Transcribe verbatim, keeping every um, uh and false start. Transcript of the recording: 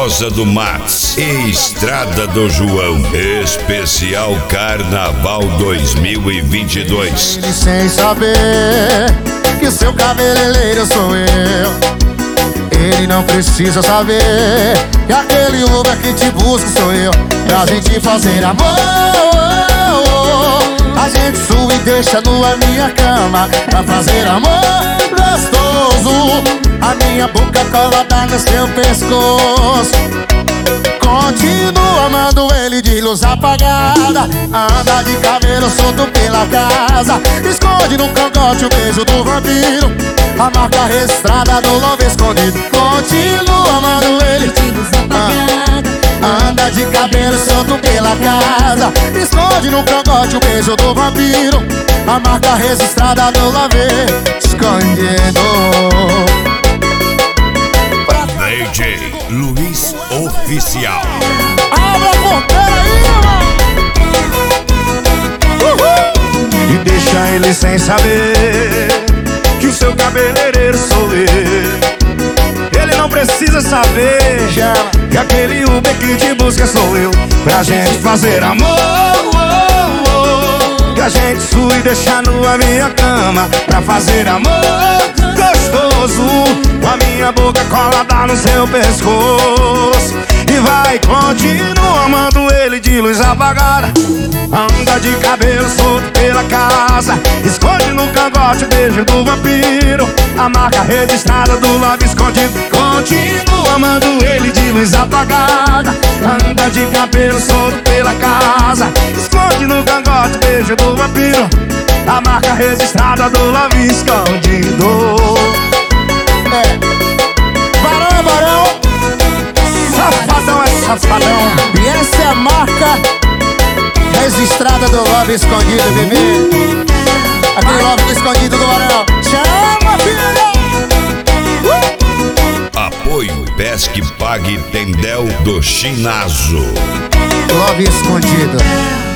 Rosa do Max e Estrada do João. Especial Carnaval dois mil e vinte e dois. Ele sem saber que o seu cabeleireiro sou eu. Ele não precisa saber que aquele Uber que te busca sou eu. Pra gente fazer amor, a gente sua e deixa nua minha cama. Pra fazer amor gostoso, a minha boca colada no seu pescoço. Continua amando ele de luz apagada. Anda de cabelo solto pela casa. Esconde no cangote o beijo do vampiro, a marca registrada do love escondido. Continua amando ele de luz apagada. Anda de cabelo solto pela casa. Esconde no cangote o beijo do vampiro, a marca registrada do love escondido. D J Luiz Oficial. Abre a porteira aí, irmão. Uhul. E deixa ele sem saber que o seu cabeleireiro sou eu. Ele não precisa saber já que aquele Uber que te busca sou eu. Pra gente fazer amor, oh, oh, que a gente sua e deixar nua minha cama. Pra fazer amor gostoso, com a minha boca colada no seu pescoço. E vai, continua amando ele de luz apagada. Anda de cabelo solto pela casa. Esconde no cangote o beijo do vampiro, a marca registrada do love escondido. Continua amando ele de luz apagada. Anda de cabelo solto pela casa. Esconde no cangote o beijo do vampiro, a marca registrada do love escondido. É. Barão é barão, Safadão é safadão. e essa é a marca registrada do love escondido, bebê. Aquele love escondido do barão. Chama, filha! Apoio Pesque Pague Tendel do Chinazo. Love escondido.